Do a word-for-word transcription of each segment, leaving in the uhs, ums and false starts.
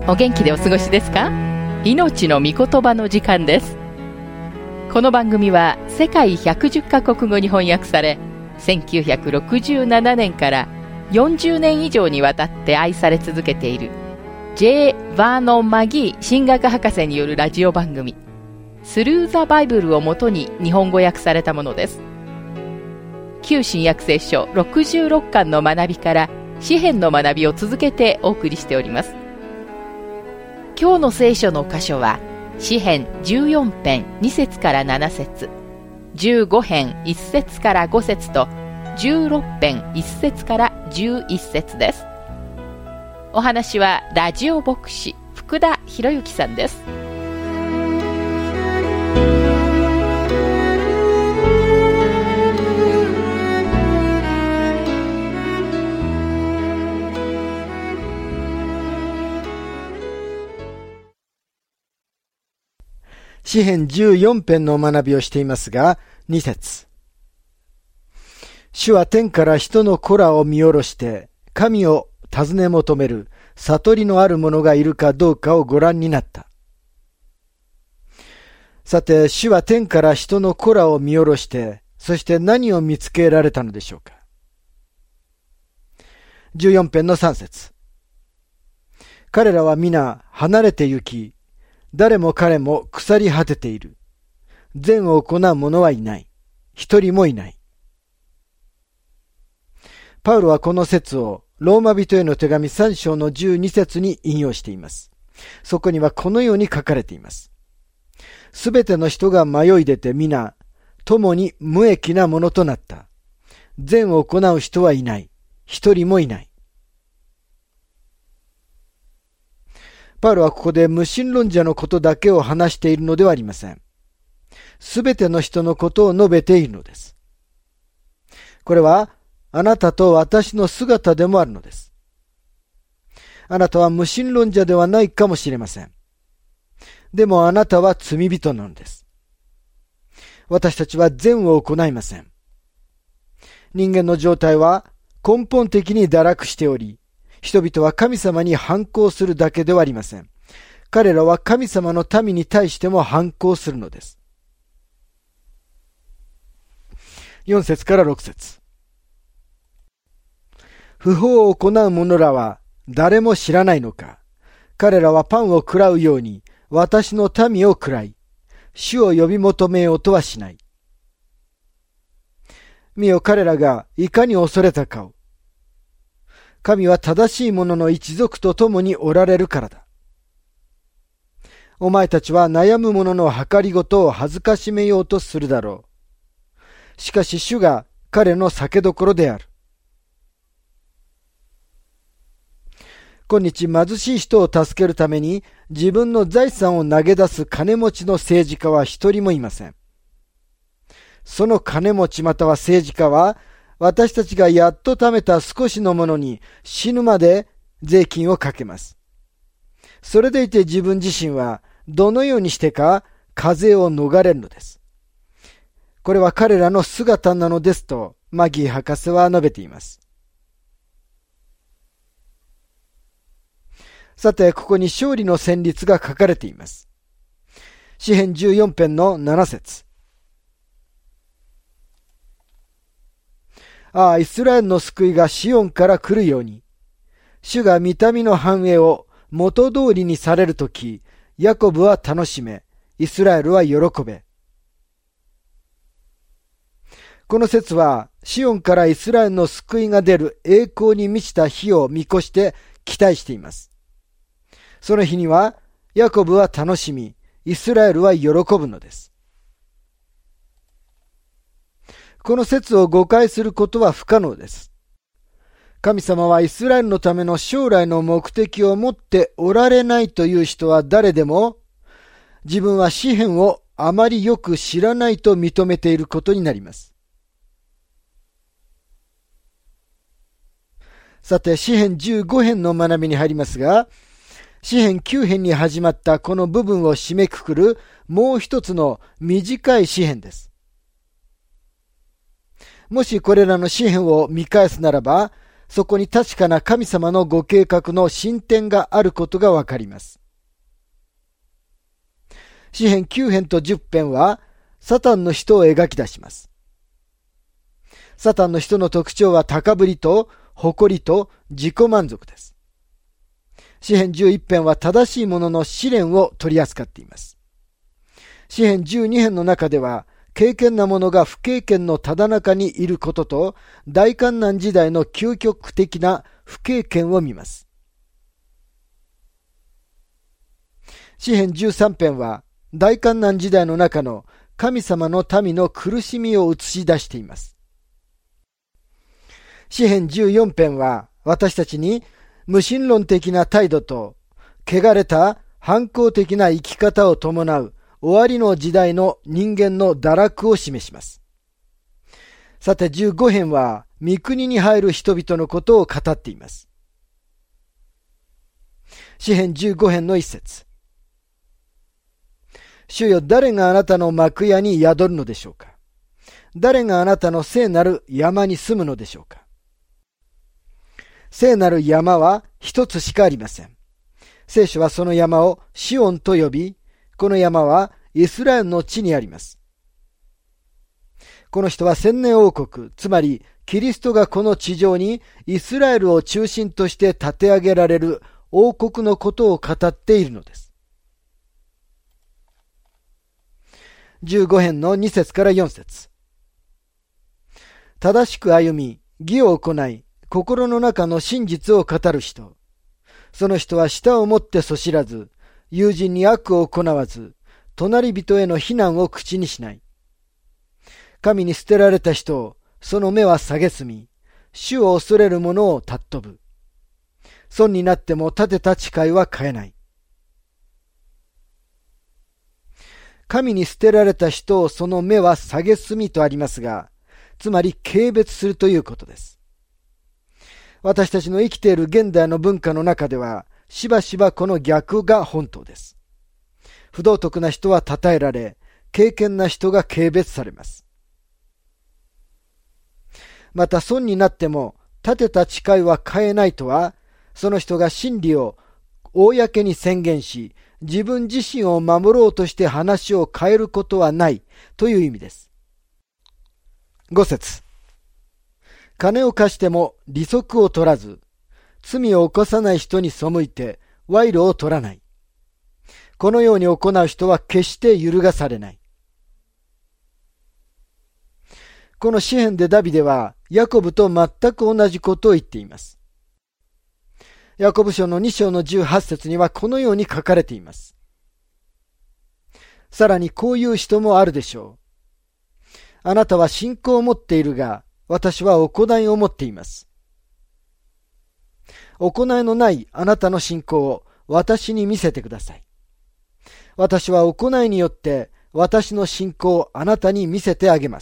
お元気でお過ごしですか？命の御言葉の時間です。この番組は世界ひゃくじゅっカ国語に翻訳され、せんきゅうひゃくろくじゅうななねんからよんじゅうねん以上にわたって愛され続けている J. バーノン・マギー神学博士によるラジオ番組スルー・ザ・バイブルをもとに日本語訳されたものです。旧新約聖書ろくじゅうろっかんの学びから詩編の学びを続けてお送りしております。今日の聖書の箇所は詩編じゅうよん編に節からなな節、じゅうご編いち節からご節とじゅうろく編いち節からじゅういち節です。お話はラジオ牧師福田博之さんです。 詩編じゅうよん編の学びをしていますが、に節。主は天から人の子らを見下ろして、神を尋ね求める悟りのある者がいるかどうかをご覧になった。さて、主は天から人の子らを見下ろして、そして何を見つけられたのでしょうか。じゅうよん編のさん節。彼らは皆離れて行き、誰も彼も腐り果てている。善を行う者はいない。一人もいない。パウロはこの説をローマ人への手紙さん章のじゅうに節に引用しています。そこにはこのように書かれています。すべての人が迷い出て皆、共に無益なものとなった。善を行う人はいない。一人もいない。パウロはここで無神論者のことだけを話しているのではありません。すべての人のことを述べているのです。これはあなたと私の姿でもあるのです。あなたは無神論者ではないかもしれません。でもあなたは罪人なのです。私たちは善を行いません。人間の状態は根本的に堕落しており、人々は神様に反抗するだけではありません。彼らは神様の民に対しても反抗するのです。よん節からろく節。不法を行う者らは誰も知らないのか。彼らはパンを喰らうように私の民を喰らい、主を呼び求めようとはしない。見よ、彼らがいかに恐れたかを。神は正しい者の一族と共におられるからだ。お前たちは悩む者の計りごとを恥ずかしめようとするだろう。しかし主が彼の酒どころである。今日貧しい人を助けるために自分の財産を投げ出す金持ちの政治家は一人もいません。その金持ちまたは政治家は私たちがやっと貯めた少しのものに死ぬまで税金をかけます。それでいて自分自身はどのようにしてか課税を逃れるのです。これは彼らの姿なのですとマギー博士は述べています。さて、ここに勝利の旋律が書かれています。詩編じゅうよん編のなな節。ああ、イスラエルの救いがシオンから来るように、主が御民の繁栄を元通りにされるとき、ヤコブは楽しめ、イスラエルは喜べ。この説は、シオンからイスラエルの救いが出る栄光に満ちた日を見越して期待しています。その日には、ヤコブは楽しみ、イスラエルは喜ぶのです。この説を誤解することは不可能です。神様はイスラエルのための将来の目的を持っておられないという人は誰でも、自分は詩編をあまりよく知らないと認めていることになります。さて、詩編じゅうご編の学びに入りますが、詩編きゅう編に始まったこの部分を締めくくるもう一つの短い詩編です。もしこれらの詩編を見返すならば、 そこに確かな神様のご計画の進展があることがわかります。詩編きゅう編とじゅっ編は、サタンの人を描き出します。サタンの人の特徴は高ぶりと誇りと自己満足です。詩編じゅういち編は正しいものの試練を取り扱っています。詩編じゅうに編の中では、敬虔な者が不敬虔のただ中にいることと、大観難時代の究極的な不敬虔を見ます。詩編じゅうさん編は、大観難時代の中の神様の民の苦しみを映し出しています。詩編じゅうよん編は、私たちに無神論的な態度と、汚れた反抗的な生き方を伴う終わりの時代の人間の堕落を示します。さてじゅうご編は、御国に入る人々のことを語っています。詩編じゅうご編の一節。主よ、誰があなたの幕屋に宿るのでしょうか。誰があなたの聖なる山に住むのでしょうか。聖なる山は一つしかありません。聖書はその山をシオンと呼び、この山はイスラエルの地にあります。この人は千年王国、つまりキリストがこの地上にイスラエルを中心として立て上げられる王国のことを語っているのです。じゅうご編のに節からよん節。正しく歩み、義を行い、心の中の真実を語る人。その人は舌をもってそしらず、友人に悪を行わず、隣人への非難を口にしない。神に捨てられた人を、その目は蔑み、主を恐れる者を尊ぶ。損になっても立てた誓いは変えない。神に捨てられた人をその目は蔑みとありますが、つまり軽蔑するということです。私たちの生きている現代の文化の中では、しばしばこの逆が本当です。不道徳な人は称えられ、敬虔な人が軽蔑されます。また損になっても立てた誓いは変えないとは、その人が真理を公に宣言し、自分自身を守ろうとして話を変えることはないという意味です。ご節。金を貸しても利息を取らず、罪を犯さない人に背いて賄賂を取らない。このように行う人は決して揺るがされない。この詩編でダビデはヤコブと全く同じことを言っています。ヤコブ書のに章のじゅうはち節にはこのように書かれています。さらにこういう人もあるでしょう。あなたは信仰を持っているが、私は行いを持っています。行いのないあなたの信仰を私に見せてください。私は行いによって私の信仰をあなたに見せてあげます。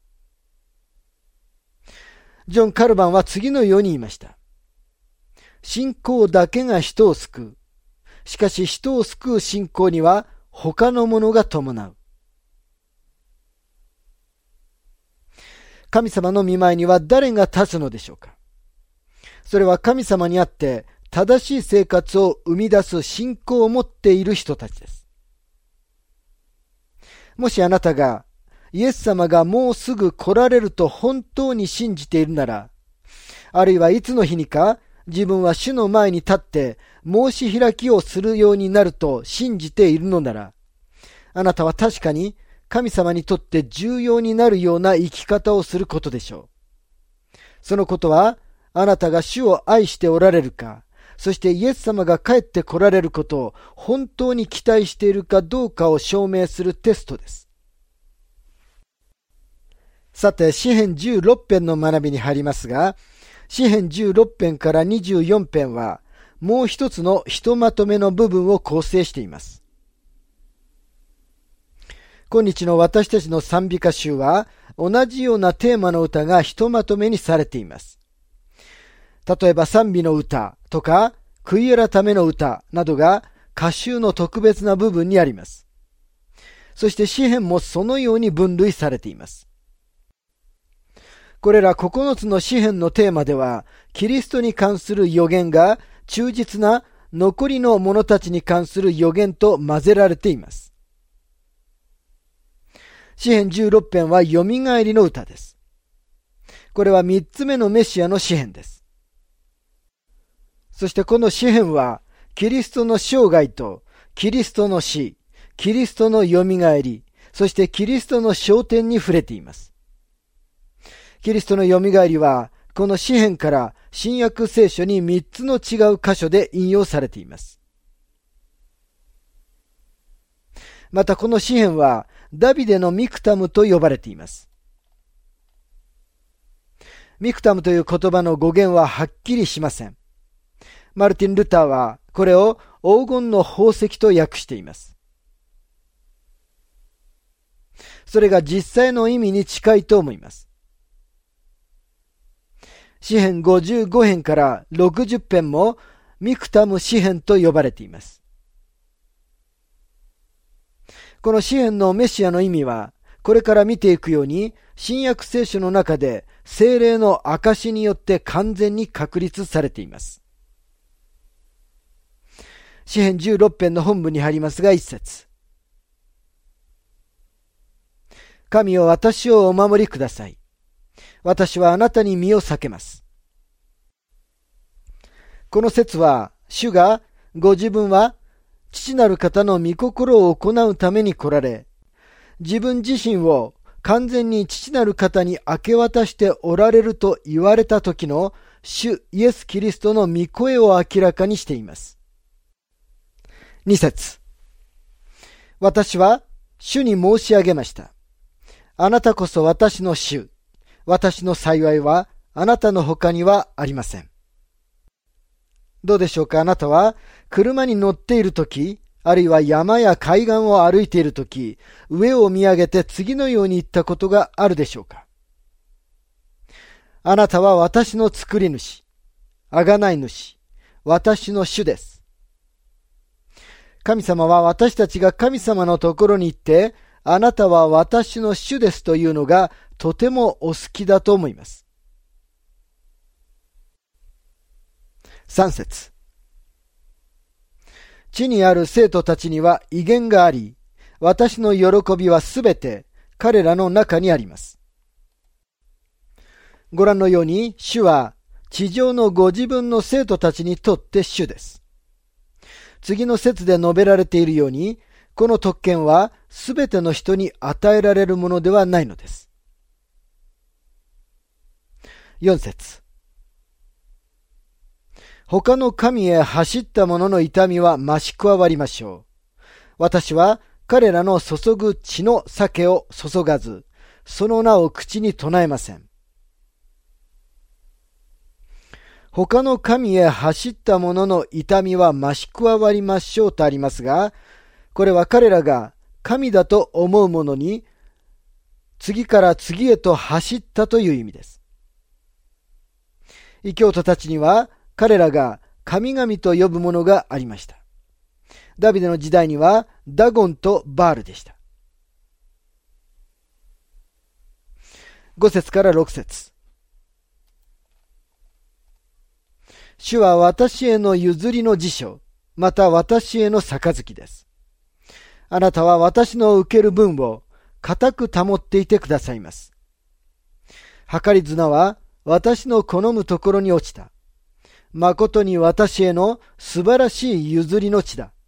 ジョン・カルバンは次のように言いました。信仰だけが人を救う。しかし人を救う信仰には他のものが伴う。神様の御前には誰が立つのでしょうか。それは神様にあって正しい生活を生み出す信仰を持っている人たちです。もしあなたがイエス様がもうすぐ来られると本当に信じているなら、あるいはいつの日にか自分は主の前に立って申し開きをするようになると信じているのなら、あなたは確かに神様にとって重要になるような生き方をすることでしょう。そのことは、あなたが主を愛しておられるか、そしてイエス様が帰って来られることを本当に期待しているかどうかを証明するテストです。さて、詩編じゅうろく編の学びに入りますが、詩編じゅうろく編からにじゅうよん編は、もう一つのひとまとめの部分を構成しています。今日の私たちの賛美歌集は、同じようなテーマの歌がひとまとめにされています。例えば賛美の歌とか、悔い改めの歌などが歌集の特別な部分にあります。そして詩編もそのように分類されています。 これらここのつの詩篇のテーマでは、キリストに関する予言が忠実な残りの者たちに関する予言と混ぜられています。詩篇じゅうろく編はよみがえりの歌です。これは三つ目のメシアの詩篇です。そしてこの詩篇は、キリストの生涯と、キリストの死、キリストのよみがえり、そしてキリストの昇天に触れています。キリストのよみがえりは、この詩篇から新約聖書に三つの違う箇所で引用されています。またこの詩篇は、ダビデのミクタムと呼ばれています。ミクタムという言葉の語源ははっきりしません。マルティン・ルターはこれを黄金の宝石と訳しています。それが実際の意味に近いと思います。詩編ごじゅうご編からろくじゅう編もミクタム詩編と呼ばれています。この詩編のメシアの意味は、これから見ていくように、新約聖書の中で聖霊の証によって完全に確立されています。詩編じゅうろく編の本文に入りますが、一節。神よ、私をお守りください。私はあなたに身を避けます。この説は、主がご自分は父なる方の御心を行うために来られ、自分自身を完全に父なる方に明け渡しておられると言われた時の主イエス・キリストの御声を明らかにしています。二節。私は主に申し上げました。あなたこそ私の主。私の幸いはあなたの他にはありません。どうでしょうか。あなたは車に乗っているとき、あるいは山や海岸を歩いているとき、上を見上げて次のように言ったことがあるでしょうか。あなたは私の作り主、贖い主、私の主です。神様は私たちが神様のところに行って、あなたは私の主ですというのがとてもお好きだと思います。三節。地にある生徒たちには威厳があり、私の喜びはすべて彼らの中にあります。ご覧のように、主は地上のご自分の生徒たちにとって主です。次の節で述べられているように、この特権はすべての人に与えられるものではないのです。四節。他の神へ走った者の痛みは増し加わりましょう。私は彼らの注ぐ血の酒を注がず、その名を口に唱えません。他の神へ走った者の痛みは増し加わりましょうとありますが、これは彼らが神だと思う者に次から次へと走ったという意味です。異教徒たちには彼らが神々と呼ぶものがありました。ダビデの時代にはダゴンとバールでした。ご節からろく節。主は私への譲りの辞書、また私への杯です。あなたは私の受ける分を固く保っていてくださいます。計り綱は私の好むところに落ちた。誠に私への素晴らしい譲りの地だ。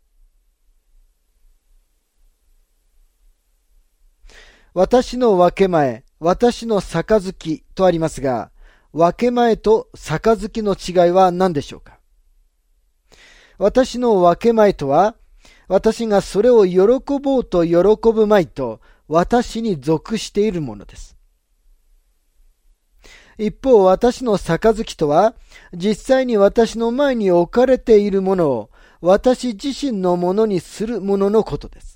私の分け前、私の杯とありますが、分け前と杯の違いは何でしょうか。私の分け前とは、私がそれを喜ぼうと喜ぶまいと私に属しているものです。一方、私の杯とは、実際に私の前に置かれているものを私自身のものにするもののことです。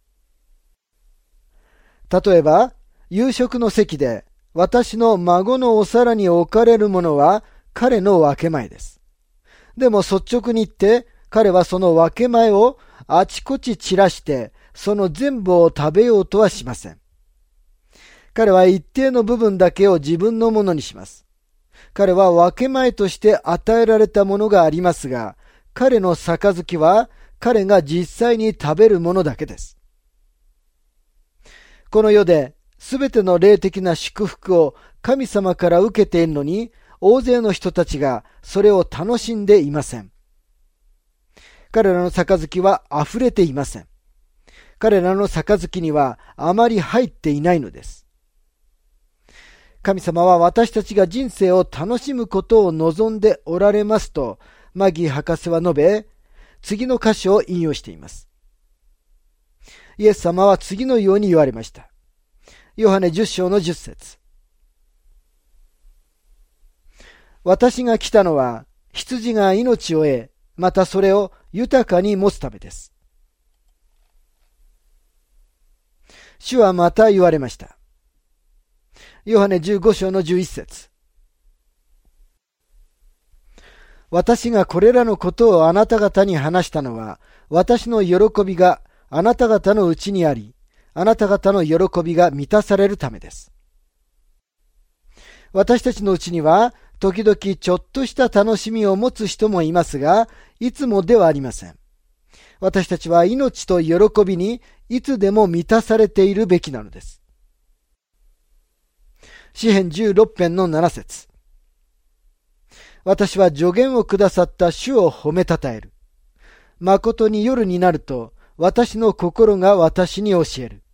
例えば、夕食の席で私の孫のお皿に置かれるものは彼の分け前です。でも率直に言って、彼はその分け前をあちこち散らして、その全部を食べようとはしません。 彼は一定の部分だけを自分のものにします。彼は分け前として与えられたものがありますが、彼の杯は彼が実際に食べるものだけです。この世で全ての霊的な祝福を神様から受けているのに、大勢の人たちがそれを楽しんでいません。彼らの杯は溢れていません。彼らの杯にはあまり入っていないのです。神様は私たちが人生を楽しむことを望んでおられますと、マギー博士は述べ、次の箇所を引用しています。イエス様は次のように言われました。ヨハネじゅっ章のじゅっ節。私が来たのは、羊が命を得、またそれを豊かに持つためです。主はまた言われました。ヨハネじゅうご章のじゅういち節。私がこれらのことをあなた方に話したのは、私の喜びがあなた方のうちにあり、あなた方の喜びが満たされるためです。私たちのうちには、時々ちょっとした楽しみを持つ人もいますが、いつもではありません。私たちは命と喜びにいつでも満たされているべきなのです。詩編じゅうろく編のなな節。私は助言をくださった主を褒めたたえる。誠に夜になると、私の心が私に教える。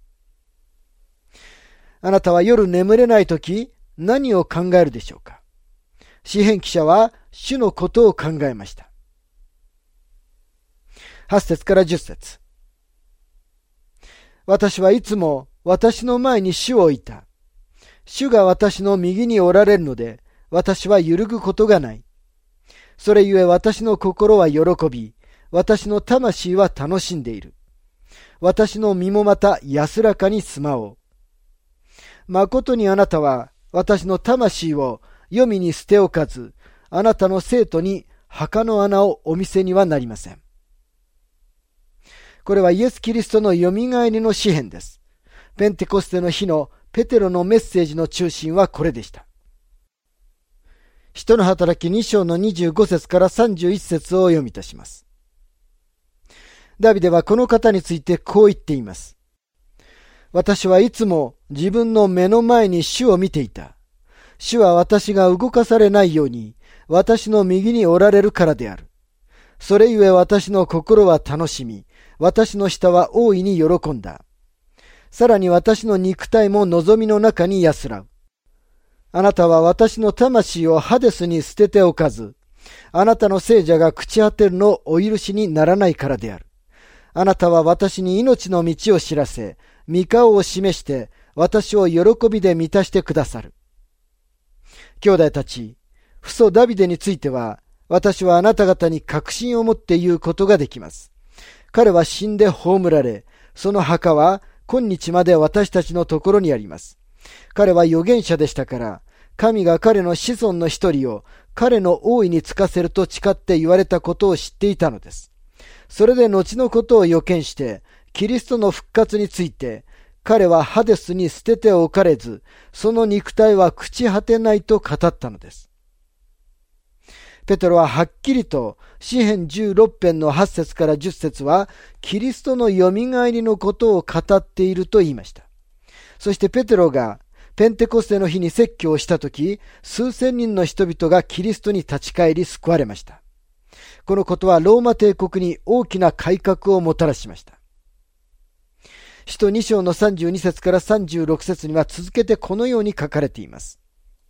あなたは夜眠れないとき、何を考えるでしょうか。詩編記者は主のことを考えました。はち節からじゅっ節。私はいつも私の前に主を置いた。主が私の右におられるので、私は揺るぐことがない。それゆえ私の心は喜び、私の魂は楽しんでいる。私の身もまた安らかに住まおう。誠にあなたは私の魂を黄泉に捨ておかず、あなたの生徒に墓の穴をお見せにはなりません。これはイエス・キリストのよみがえりの詩編です。ペンテコステの日のペテロのメッセージの中心はこれでした。使徒の働きに章のにじゅうご節からさんじゅういち節をお読みいたします。ダビデはこの方についてこう言っています。私はいつも自分の目の前に主を見ていた。主は私が動かされないように、私の右におられるからである。それゆえ私の心は楽しみ、私の舌は大いに喜んだ。さらに私の肉体も望みの中に安らう。あなたは私の魂をハデスに捨てておかず、あなたの聖者が朽ち果てるのをお許しにならないからである。あなたは私に命の道を知らせ、御顔を示して、私を喜びで満たしてくださる。兄弟たち、父祖ダビデについては、私はあなた方に確信を持って言うことができます。彼は死んで葬られ、その墓は今日まで私たちのところにあります。彼は預言者でしたから、神が彼の子孫の一人を彼の王位につかせると誓って言われたことを知っていたのです。それで後のことを予見して、キリストの復活について、彼はハデスに捨てておかれず、その肉体は朽ち果てないと語ったのです。ペテロははっきりと詩編じゅうろく編のはち節からじゅっ節はキリストのよみがえりのことを語っていると言いました。そしてペテロがペンテコステの日に説教をしたとき、数千人の人々がキリストに立ち返り救われました。このことはローマ帝国に大きな改革をもたらしました。使徒に章のさんじゅうに節からさんじゅうろく節には続けてこのように書かれています。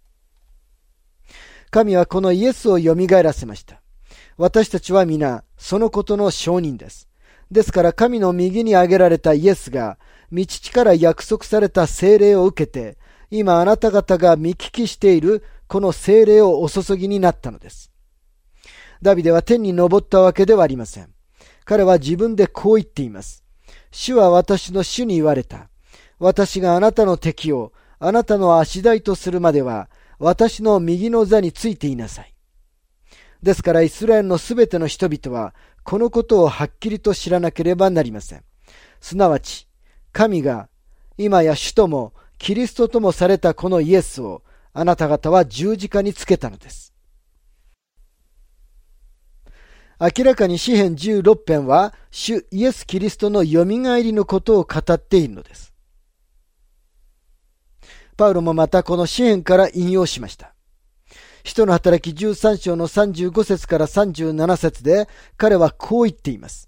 神はこのイエスをよみがえらせました。私たちは皆そのことの証人です。ですから神の右に挙げられたイエスが御父から約束された聖霊を受けて、今あなた方が見聞きしているこの聖霊をお注ぎになったのです。ダビデは天に昇ったわけではありません。彼は自分でこう言っています。主は私の主に言われた。私があなたの敵をあなたの足台とするまでは私の右の座についていなさい。ですからイスラエルのすべての人々はこのことをはっきりと知らなければなりません。すなわち神が今や主ともキリストともされたこのイエスをあなた方は十字架につけたのです。明らかに詩編じゅうろく編は主イエス・キリストのよみがえりのことを語っているのです。パウロもまたこの詩編から引用しました。使徒の働きじゅうさん章のさんじゅうご節からさんじゅうなな節で彼はこう言っています。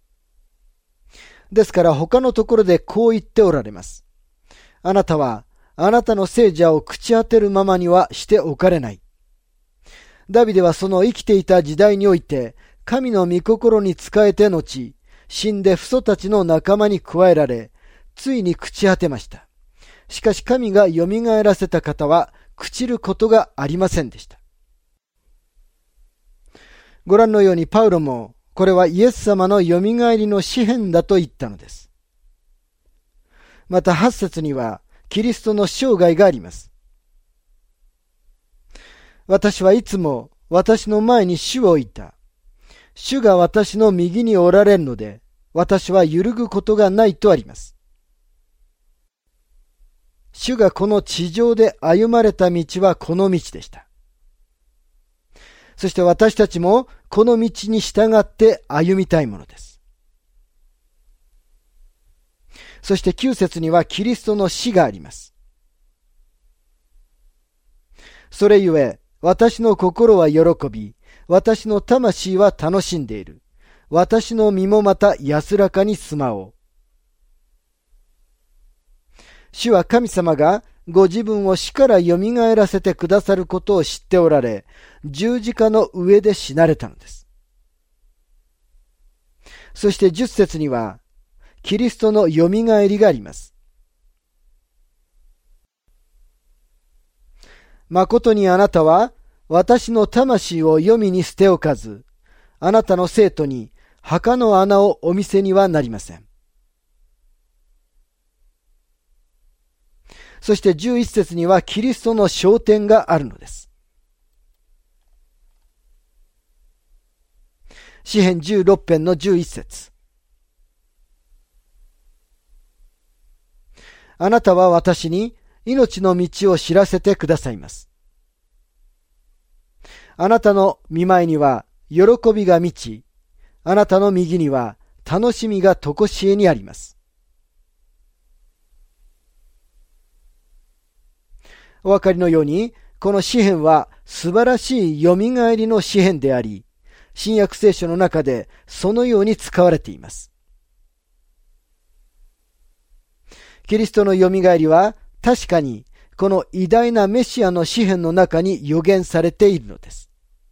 ですから他のところでこう言っておられます。あなたはあなたの聖者を朽ち果てるままにはしておかれない。ダビデはその生きていた時代において神の御心に仕えて後、死んで父祖たちの仲間に加えられ、ついに朽ち果てました。しかし神が蘇らせた方は朽ちることがありませんでした。ご覧のようにパウロもこれはイエス様の蘇りの詩編だと言ったのです。またはち節にはキリストの生涯があります。私はいつも私の前に主を置いた。主が私の右におられるので、私は揺るぐことがないとあります。主がこの地上で歩まれた道はこの道でした。そして私たちもこの道に従って歩みたいものです。そしてきゅう節にはキリストの死があります。それゆえ、私の心は喜び、私の魂は楽しんでいる。私の身もまた安らかに住まおう。主は神様がご自分を死から蘇らせてくださることを知っておられ、十字架の上で死なれたのです。そして十節には、キリストの蘇りがあります。誠にあなたは、私の魂を黄泉に捨ておかず、あなたの生徒に墓の穴をお見せにはなりません。そしてじゅういち節にはキリストの昇天があるのです。詩編じゅうろく編のじゅういち節。あなたは私に命の道を知らせてくださいます。あなたの御前には喜びが満ち、あなたの右には楽しみがとこしえにあります。お分かりのように、この詩編は素晴らしい蘇りの詩編であり、新約聖書の中でそのように使われています。キリストの蘇りは確かにこの偉大なメシアの詩編の中に予言されているのです。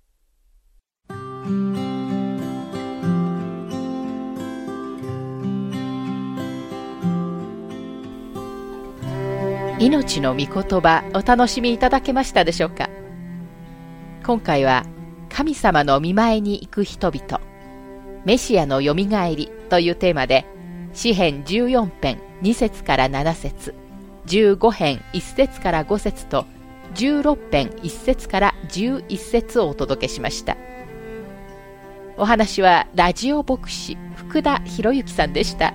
命の御言葉お楽しみいただけましたでしょうか。今回は神様の御前に行く人々、メシアのよみがえりというテーマで、詩編じゅうよん編に節からなな節、じゅうご編いち節からご節とじゅうろく編いち節からじゅういち節をお届けしました。お話はラジオ牧師福田博之さんでした。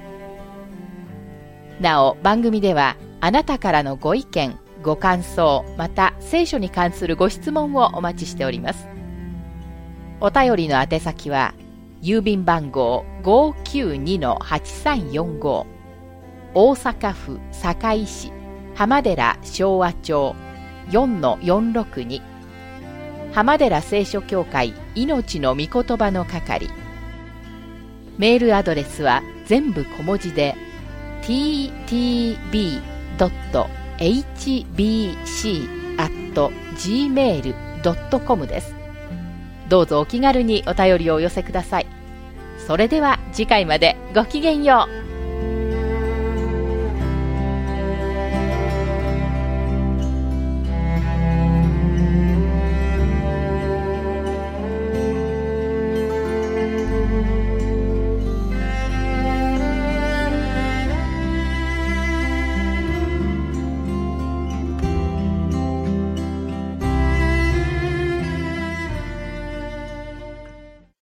なお番組ではあなたからのご意見、ご感想、また聖書に関するご質問をお待ちしております。お便りの宛先は郵便番号 ごーきゅうにのはちさんよんご、大阪府堺市浜寺昭和町 よんのよんろくに、浜寺聖書協会命の御言葉の係。メールアドレスは全部小文字で ティーティービードットエイチビーシー アット ジーメール ドットコム です。どうぞお気軽にお便りをお寄せください。それでは次回までごきげんよう。